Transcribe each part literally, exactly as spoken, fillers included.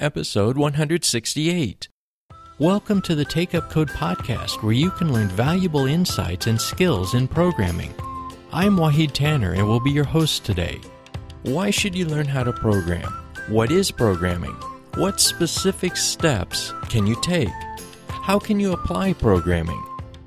episode one hundred sixty-eight. Welcome to the Take Up Code podcast, where you can learn valuable insights and skills in programming. I'm Wahid Tanner and will be your host today. Why should you learn how to program? What is programming? What specific steps can you take? How can you apply programming?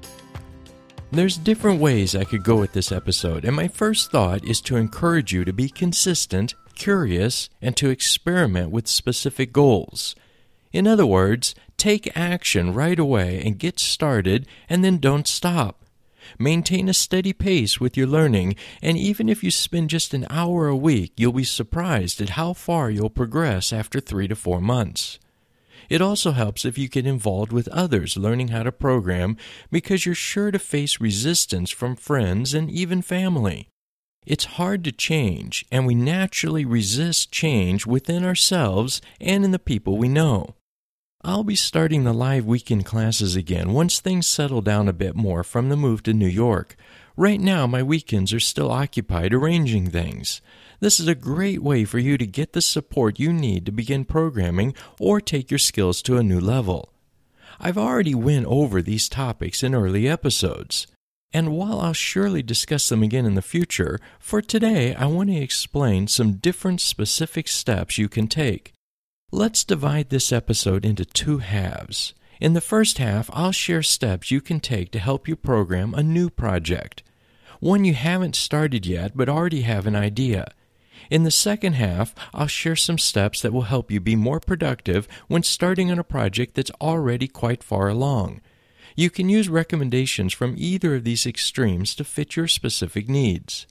There's different ways I could go with this episode, and my first thought is to encourage you to be consistent, curious, and to experiment with specific goals. In other words, take action right away and get started, and then don't stop. Maintain a steady pace with your learning, and even if you spend just an hour a week, you'll be surprised at how far you'll progress after three to four months. It also helps if you get involved with others learning how to program, because you're sure to face resistance from friends and even family. It's hard to change, and we naturally resist change within ourselves and in the people we know. I'll be starting the live weekend classes again once things settle down a bit more from the move to New York. Right now, my weekends are still occupied arranging things. This is a great way for you to get the support you need to begin programming or take your skills to a new level. I've already went over these topics in early episodes, and while I'll surely discuss them again in the future, for today I want to explain some different specific steps you can take. Let's divide this episode into two halves. In the first half, I'll share steps you can take to help you program a new project, one you haven't started yet but already have an idea. In the second half, I'll share some steps that will help you be more productive when starting on a project that's already quite far along. You can use recommendations from either of these extremes to fit your specific needs.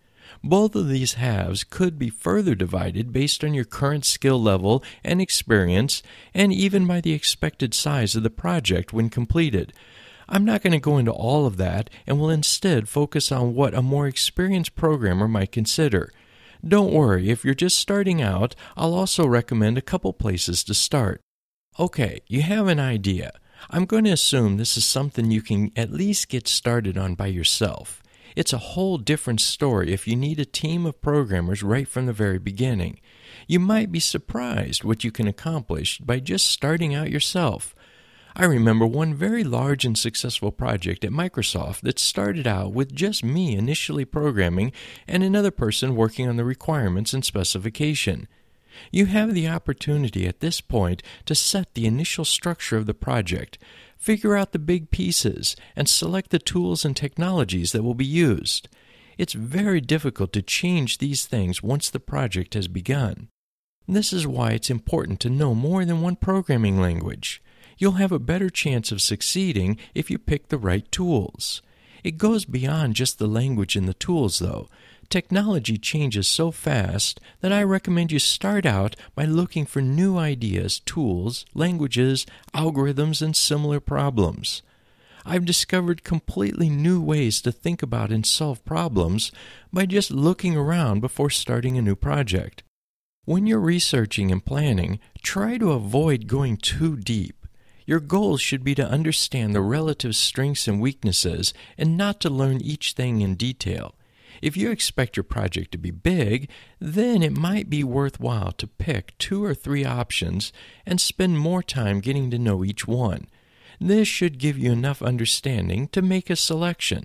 Both of these halves could be further divided based on your current skill level and experience, and even by the expected size of the project when completed. I'm not going to go into all of that, and will instead focus on what a more experienced programmer might consider. Don't worry, if you're just starting out, I'll also recommend a couple places to start. Okay, you have an idea. I'm going to assume this is something you can at least get started on by yourself. It's a whole different story if you need a team of programmers right from the very beginning. You might be surprised what you can accomplish by just starting out yourself. I remember one very large and successful project at Microsoft that started out with just me initially programming and another person working on the requirements and specification. You have the opportunity at this point to set the initial structure of the project, figure out the big pieces, and select the tools and technologies that will be used. It's very difficult to change these things once the project has begun. This is why it's important to know more than one programming language. You'll have a better chance of succeeding if you pick the right tools. It goes beyond just the language and the tools, though. Technology changes so fast that I recommend you start out by looking for new ideas, tools, languages, algorithms, and similar problems. I've discovered completely new ways to think about and solve problems by just looking around before starting a new project. When you're researching and planning, try to avoid going too deep. Your goal should be to understand the relative strengths and weaknesses and not to learn each thing in detail. If you expect your project to be big, then it might be worthwhile to pick two or three options and spend more time getting to know each one. This should give you enough understanding to make a selection.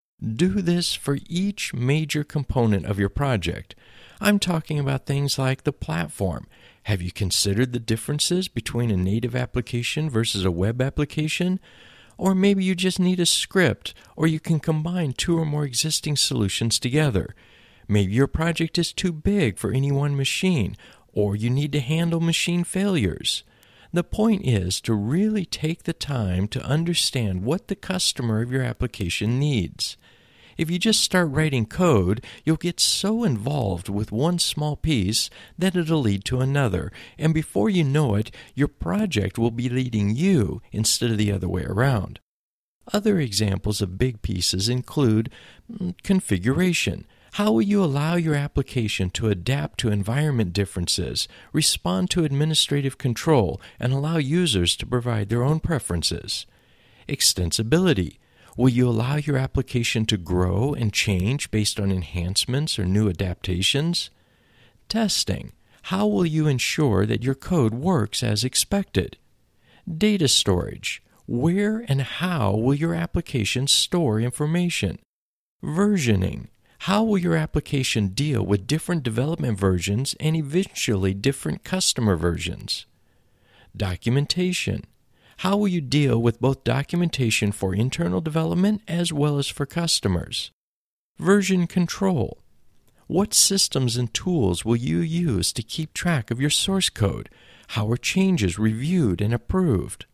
Do this for each major component of your project. I'm talking about things like the platform. Have you considered the differences between a native application versus a web application? Or maybe you just need a script, or you can combine two or more existing solutions together. Maybe your project is too big for any one machine, or you need to handle machine failures. The point is to really take the time to understand what the customer of your application needs. If you just start writing code, you'll get so involved with one small piece that it'll lead to another, and before you know it, your project will be leading you instead of the other way around. Other examples of big pieces include configuration. How will you allow your application to adapt to environment differences, respond to administrative control, and allow users to provide their own preferences? Extensibility. Will you allow your application to grow and change based on enhancements or new adaptations? Testing. How will you ensure that your code works as expected? Data storage. Where and how will your application store information? Versioning. How will your application deal with different development versions and eventually different customer versions? Documentation. How will you deal with both documentation for internal development as well as for customers? Version control. What systems and tools will you use to keep track of your source code? How are changes reviewed and approved?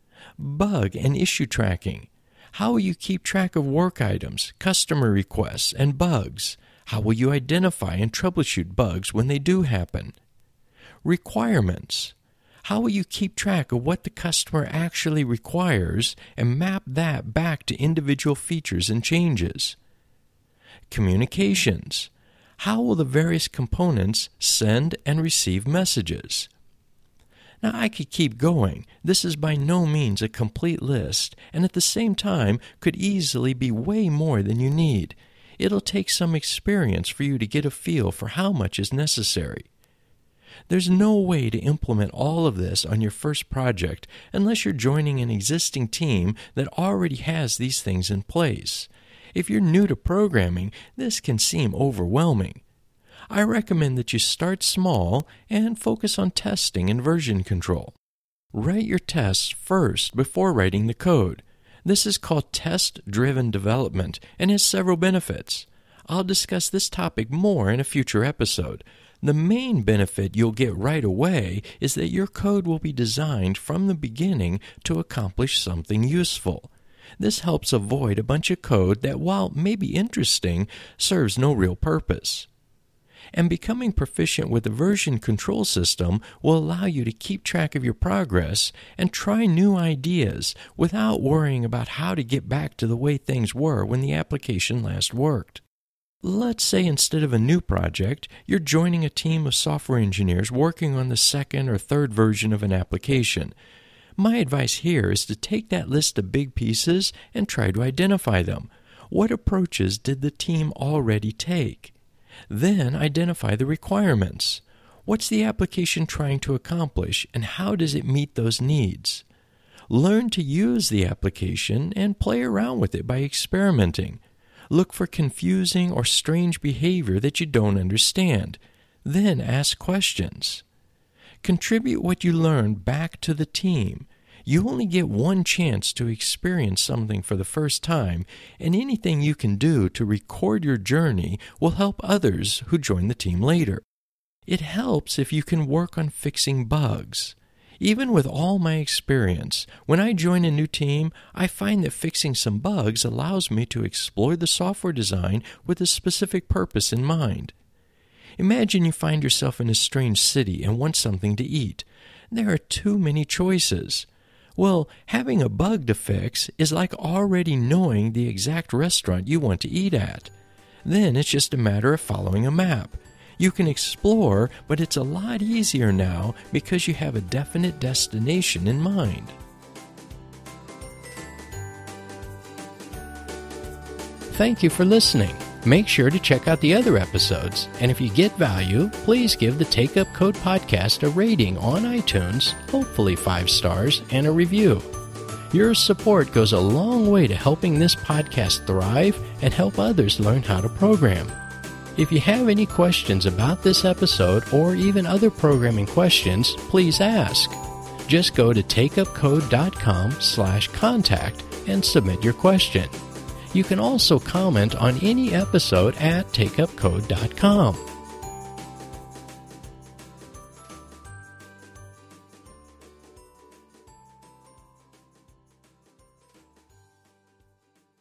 Bug and issue tracking. How will you keep track of work items, customer requests, and bugs? How will you identify and troubleshoot bugs when they do happen? Requirements. How will you keep track of what the customer actually requires and map that back to individual features and changes? Communications. How will the various components send and receive messages? Now, I could keep going. This is by no means a complete list, and at the same time could easily be way more than you need. It'll take some experience for you to get a feel for how much is necessary. There's no way to implement all of this on your first project unless you're joining an existing team that already has these things in place. If you're new to programming, this can seem overwhelming. I recommend that you start small and focus on testing and version control. Write your tests first before writing the code. This is called test-driven development and has several benefits. I'll discuss this topic more in a future episode. The main benefit you'll get right away is that your code will be designed from the beginning to accomplish something useful. This helps avoid a bunch of code that, while maybe interesting, serves no real purpose. And becoming proficient with the version control system will allow you to keep track of your progress and try new ideas without worrying about how to get back to the way things were when the application last worked. Let's say instead of a new project, you're joining a team of software engineers working on the second or third version of an application. My advice here is to take that list of big pieces and try to identify them. What approaches did the team already take? Then identify the requirements. What's the application trying to accomplish, and how does it meet those needs? Learn to use the application and play around with it by experimenting. Look for confusing or strange behavior that you don't understand. Then ask questions. Contribute what you learn back to the team. You only get one chance to experience something for the first time, and anything you can do to record your journey will help others who join the team later. It helps if you can work on fixing bugs. Even with all my experience, when I join a new team, I find that fixing some bugs allows me to explore the software design with a specific purpose in mind. Imagine you find yourself in a strange city and want something to eat. There are too many choices. Well, having a bug to fix is like already knowing the exact restaurant you want to eat at. Then it's just a matter of following a map. You can explore, but it's a lot easier now because you have a definite destination in mind. Thank you for listening. Make sure to check out the other episodes, and if you get value, please give the Take Up Code podcast a rating on iTunes, hopefully five stars, and a review. Your support goes a long way to helping this podcast thrive and help others learn how to program. If you have any questions about this episode or even other programming questions, please ask. Just go to takeupcode.com slash contact and submit your question. You can also comment on any episode at takeupcode dot com.